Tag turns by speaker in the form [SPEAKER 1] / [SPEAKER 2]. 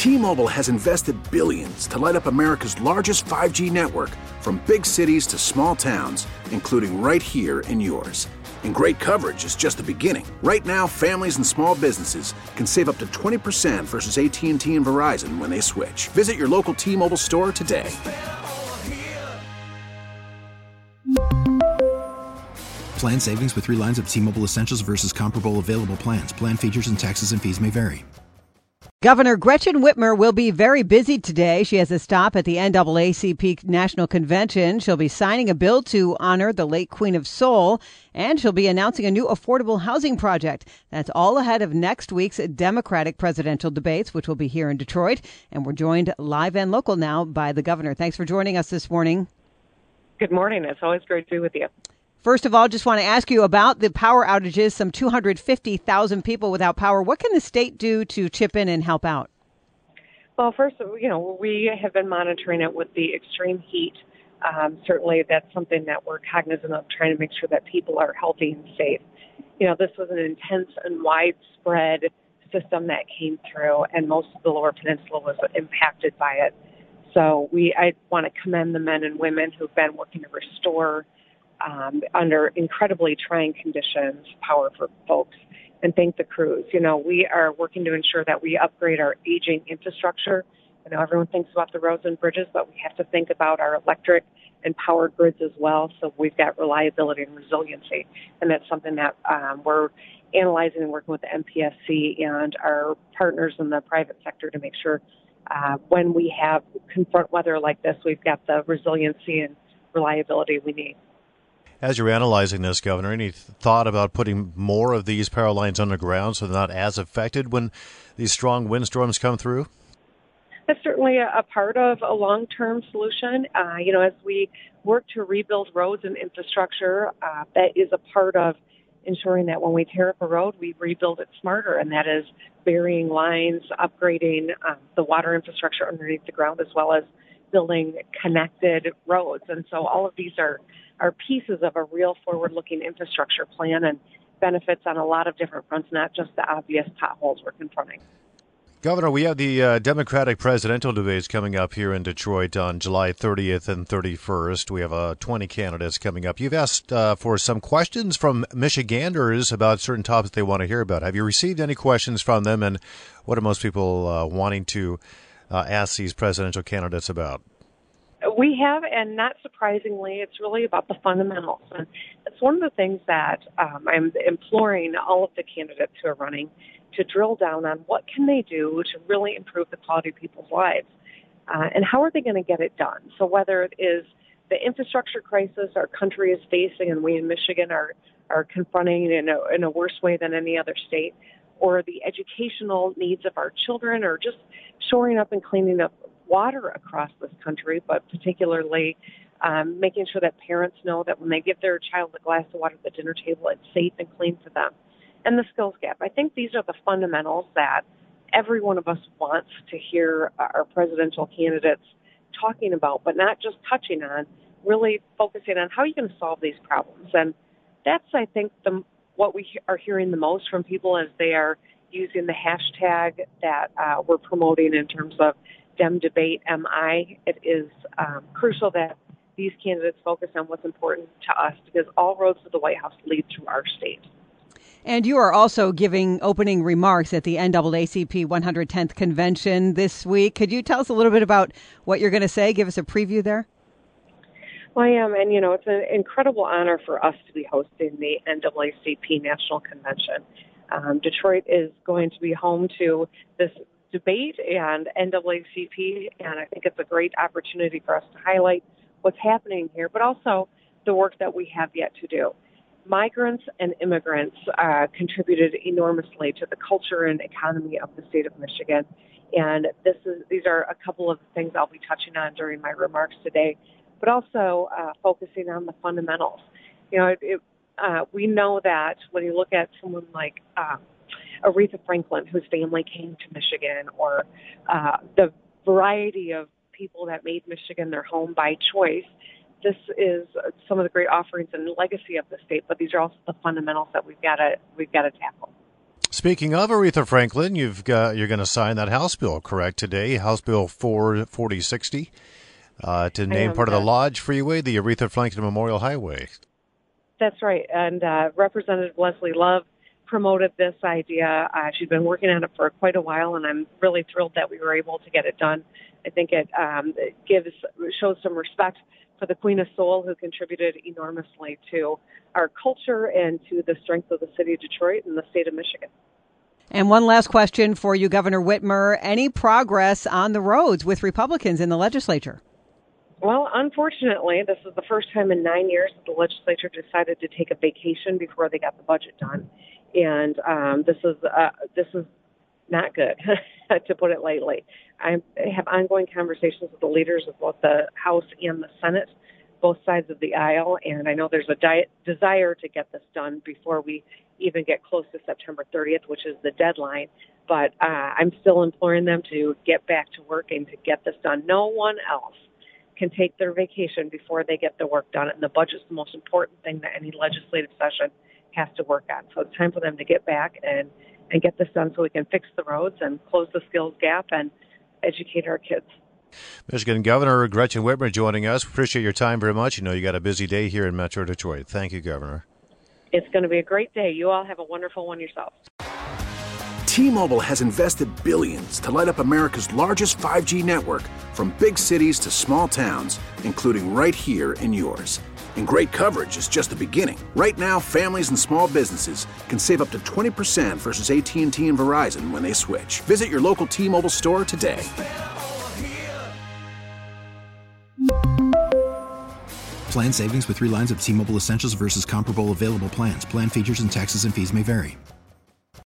[SPEAKER 1] T-Mobile has invested billions to light up America's largest 5G network, from big cities to small towns, including right here in yours. And great coverage is just the beginning. Right now, families and small businesses can save up to 20% versus AT&T and Verizon when they switch. Visit your local T-Mobile store today.
[SPEAKER 2] Plan savings with 3 lines of T-Mobile Essentials versus comparable available plans. Plan features and taxes and fees may vary.
[SPEAKER 3] Governor Gretchen Whitmer will be very busy today. She has a stop at the NAACP National Convention. She'll be signing a bill to honor the late Queen of Soul, and she'll be announcing a new affordable housing project. That's all ahead of next week's Democratic presidential debates, which will be here in Detroit. And we're joined live and local now by the governor. Thanks for joining us this morning.
[SPEAKER 4] Good morning. It's always great to be with you.
[SPEAKER 3] First of all, just want to ask you about the power outages, some 250,000 people without power. What can the state do to chip in and help out?
[SPEAKER 4] Well, first, we have been monitoring it with the extreme heat. Certainly, that's something that we're cognizant of, trying to make sure that people are healthy and safe. This was an intense and widespread system that came through, and most of the Lower Peninsula was impacted by it. So I want to commend the men and women who've been working to restore under incredibly trying conditions, power for folks, and thank the crews. We are working to ensure that we upgrade our aging infrastructure. I know everyone thinks about the roads and bridges, but we have to think about our electric and power grids as well, so we've got reliability and resiliency. And that's something that we're analyzing and working with the MPSC and our partners in the private sector to make sure when we confront weather like this, we've got the resiliency and reliability we need.
[SPEAKER 5] As you're analyzing this, Governor, any thought about putting more of these power lines underground so they're not as affected when these strong windstorms come through?
[SPEAKER 4] That's certainly a part of a long-term solution. As we work to rebuild roads and infrastructure, that is a part of ensuring that when we tear up a road, we rebuild it smarter, and that is burying lines, upgrading the water infrastructure underneath the ground, as well as building connected roads. And so all of these are pieces of a real forward-looking infrastructure plan and benefits on a lot of different fronts, not just the obvious potholes we're confronting.
[SPEAKER 5] Governor, we have the Democratic presidential debates coming up here in Detroit on July 30th and 31st. We have 20 candidates coming up. You've asked for some questions from Michiganders about certain topics they want to hear about. Have you received any questions from them, and what are most people wanting to ask these presidential candidates about?
[SPEAKER 4] We have, and not surprisingly, it's really about the fundamentals. And it's one of the things that I'm imploring all of the candidates who are running to drill down on what can they do to really improve the quality of people's lives, and how are they going to get it done. So whether it is the infrastructure crisis our country is facing, and we in Michigan are confronting in a worse way than any other state, or the educational needs of our children, or just shoring up and cleaning up water across this country, but particularly making sure that parents know that when they give their child a glass of water at the dinner table, it's safe and clean for them. And the skills gap. I think these are the fundamentals that every one of us wants to hear our presidential candidates talking about, but not just touching on, really focusing on how you can solve these problems. And that's, I think, what we are hearing the most from people as they are using the hashtag that we're promoting in terms of DemDebateMI. It is crucial that these candidates focus on what's important to us, because all roads to the White House lead through our state.
[SPEAKER 3] And you are also giving opening remarks at the NAACP 110th convention this week. Could you tell us a little bit about what you're going to say? Give us a preview there.
[SPEAKER 4] Well, I am, and it's an incredible honor for us to be hosting the NAACP National Convention. Detroit is going to be home to this debate and NAACP, and I think it's a great opportunity for us to highlight what's happening here, but also the work that we have yet to do. Migrants and immigrants contributed enormously to the culture and economy of the state of Michigan, and these are a couple of things I'll be touching on during my remarks today, but also focusing on the fundamentals. We know that when you look at someone like Aretha Franklin, whose family came to Michigan, or the variety of people that made Michigan their home by choice, this is some of the great offerings and legacy of the state, but these are also the fundamentals that we've got to tackle.
[SPEAKER 5] Speaking of Aretha Franklin, you're going to sign that House bill, correct, today? House Bill 4060 to name part of the Lodge Freeway the Aretha Franklin Memorial Highway.
[SPEAKER 4] That's right. And Representative Leslie Love promoted this idea. She's been working on it for quite a while, and I'm really thrilled that we were able to get it done. I think it shows some respect for the Queen of Soul, who contributed enormously to our culture and to the strength of the city of Detroit and the state of Michigan.
[SPEAKER 3] And one last question for you, Governor Whitmer. Any progress on the roads with Republicans in the legislature?
[SPEAKER 4] Well, unfortunately, this is the first time in 9 years that the legislature decided to take a vacation before they got the budget done. And this is not good, to put it lightly. I have ongoing conversations with the leaders of both the House and the Senate, both sides of the aisle, and I know there's a desire to get this done before we even get close to September 30th, which is the deadline. But I'm still imploring them to get back to work and to get this done. No one else can take their vacation before they get the work done, and the budget's the most important thing that any legislative session has to work on. So it's time for them to get back and get this done so we can fix the roads and close the skills gap and educate our kids.
[SPEAKER 5] Michigan Governor Gretchen Whitmer joining us. Appreciate your time very much. You know you got a busy day here in Metro Detroit. Thank you, Governor.
[SPEAKER 4] It's going to be a great day. You all have a wonderful one yourselves.
[SPEAKER 1] T-Mobile has invested billions to light up America's largest 5G network, from big cities to small towns, including right here in yours. And great coverage is just the beginning. Right now, families and small businesses can save up to 20% versus AT&T and Verizon when they switch. Visit your local T-Mobile store today.
[SPEAKER 2] Plan savings with 3 lines of T-Mobile Essentials versus comparable available plans. Plan features and taxes and fees may vary.